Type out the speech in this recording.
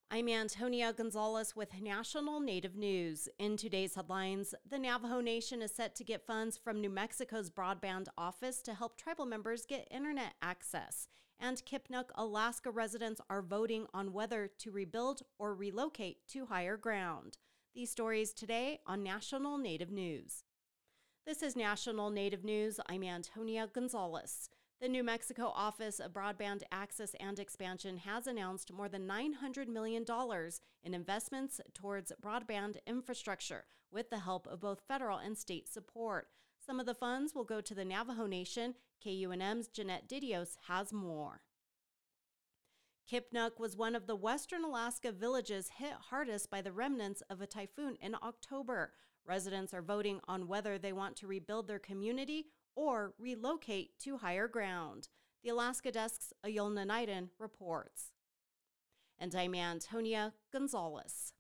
I'm Antonia Gonzalez with National Native News. In today's headlines, the Navajo Nation is set to get funds from New Mexico's broadband office to help tribal members get internet access. And Kipnuk, Alaska residents are voting on whether to rebuild or relocate to higher ground. These stories today on National Native News. This is National Native News. I'm Antonia Gonzalez. The New Mexico Office of Broadband Access and Expansion has announced more than $900 million in investments towards broadband infrastructure with the help of both federal and state support. Some of the funds will go to the Navajo Nation. KUNM's Jeanette Didios has more. Kipnuk was one of the western Alaska villages hit hardest by the remnants of a typhoon in October. Residents are voting on whether they want to rebuild their community or relocate to higher ground. The Alaska Desk's Ayolna Naiden reports. And I'm Antonia Gonzalez.